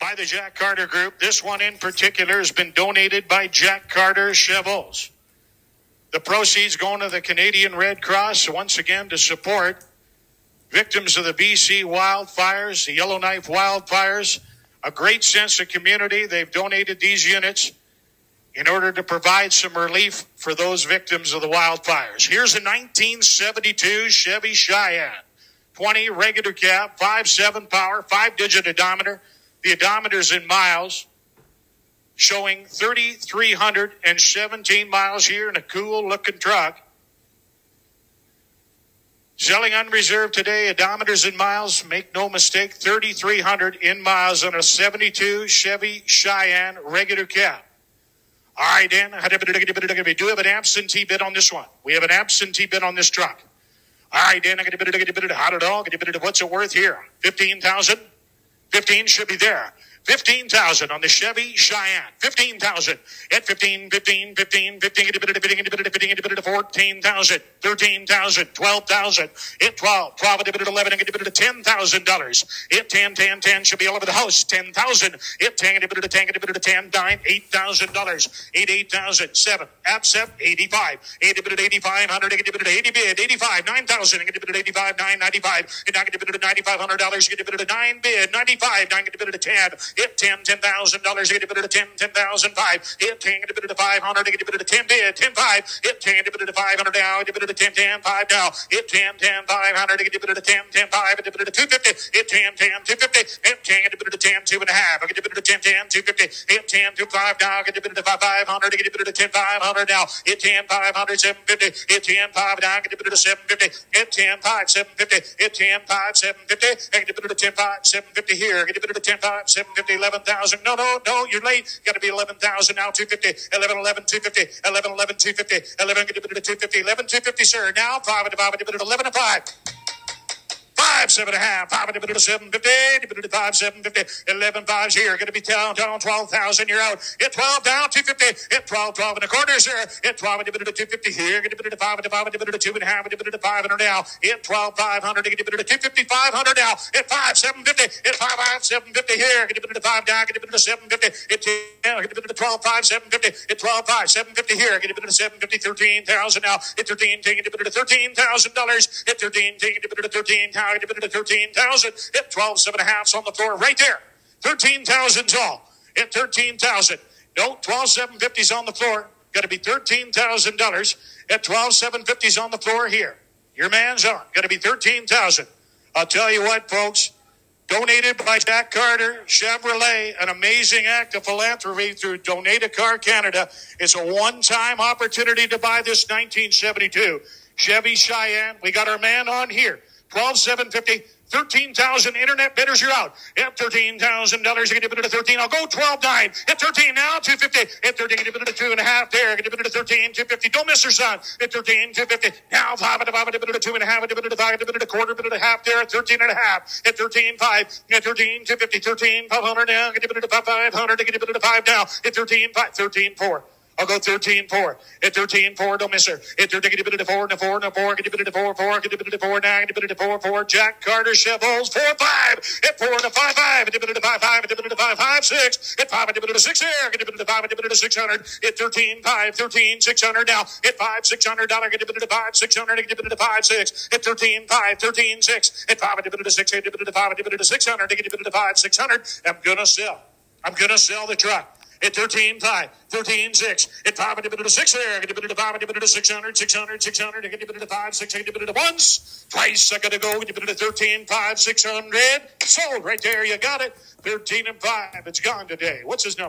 by the Jack Carter Group. This one in particular has been donated by Jack Carter Chevaux. The proceeds going to the Canadian Red Cross, once again to support victims of the BC wildfires, the Yellowknife wildfires. A great sense of community. They've donated these units in order to provide some relief for those victims of the wildfires. Here's a 1972 Chevy Cheyenne. 20 regular cab, 5.7 power, 5-digit odometer. The odometer's in miles, showing 3,317 miles here in a cool-looking truck. Selling unreserved today, odometers in miles, make no mistake, 3,300 in miles on a 72 Chevy Cheyenne regular cab. All right, Dan, we do have an absentee bid on this one. We have an absentee bid on this truck. All right, Dan, how did all? What's it worth here? 15,000? 15 should be there. 15,000 on the Chevy Cheyenne. 15,000 at 15, 15, 15, 15, 14,000, 13,000, 12,000 at 12, 12 at $11, $10,000 at 10, 10, 10 should be all over the house. 10,000 at 10, 10, 9, $8,000, 8,000, 7, absent 85, 85, 100, 80 bid, 85, 9,000, 85, 995, $9,500, get 9 bid, 95, 9 get 10. Hit $10,000, get a 10, 10,005. Hit 10, get a 500, get a 10 bid, 10,5. Hit 10, get a 500 now, get a 10, 10, 5 now. Hit 10, 10, 500, get a 10, 10, 5, get a 250. Hit 10, 10, 250. Hit 10, get a 10, 2.5. Get a 10, 10, 250. Hit 10, 25 now, get a 500, get a 10, 500 now. Hit 10, 500, 750. Hit 10, 5 now, get a 750. Hit 10, 5, 750. Hit 10, 5, 750. Get a 10, 5, 750 here. Get a 10, 5, 750. 11,000. No, you're late. Got to be 11,000 now. 250. 11, 250. 11, 250. 11, get a 250. 11, 250, sir. Now 5 and 5, 11 and 5. 5, 7.5, 5, 750, 5, 750, 11, 5's here. Going to be down 12,000. You're out. Hit 12 down, 250. Hit 12, 12 and a quarter, sir. Hit 12, 250 here. Get a 5, 5, 2.5, 500 now. Hit 12, 500. Get a 250, 500 now. Hit 5, 750. Hit 5, 750 here. Get a 5 down. Get a 750. Hit 10. Get a 12, 5, 750. Hit 12, 5, 750 here. Get a 750, 13,000 now. Hit 13, take it to $13,000. Hit 13, take it to 13,000. Get to 13,000. Hit 12, 7.5's on the floor right there. 13,000's all. Hit 13,000. No, 12, 750's on the floor. Got to be $13,000. Hit 12, 750's on the floor here. Your man's on. Got to be 13,000. I'll tell you what, folks. Donated by Jack Carter Chevrolet, an amazing act of philanthropy through Donate a Car Canada. It's a one-time opportunity to buy this 1972 Chevy Cheyenne. We got our man on here. 12,750, 13,000 internet bidders. You're out. Hit $13,000. You get a 13. I'll go 12.9. Hit 13 now. 250. Hit 13. Get a 2.5 there. Get a 13. 250. Don't miss her, son. Hit 13. 250. Now 5. 2.5. Get a 5. Get a quarter. Get a half there. 13.5. Hit 13. 5. Hit 13. 250. 13. 500 now. Get a 500. Get a 5 now. Hit 13. 5. 13. 4. I'll go 13-4. Hit 13-4. Don't miss her. Hit 13. Get a 4 and a 4 and a 4. Get a 4, 4. Get a 4 now. Get a 4, 4. Jack Carter Chevaux 4-5. Hit 4 and a 5-5. Get a 5-5. Get a 5-5-6. Hit 5 and a 6 here. Get a 5 and a 600. Hit 13-5. 13 600 now. Hit 5 $600. Get a 5 600. Get a 5 6. Hit 13-5. 13 6. Hit 5 and a 6. Hit a 5 and a 600. Get a 5 600. I'm gonna sell the truck. At 13.5, 13.6, at 5 and a 6 there, get a 5 and a 600, 600, 600, get a 5, 600, get a once, twice, I gotta go, get a 13.5, 600, sold right there, you got it, 13 and 5, it's gone today. What's his number?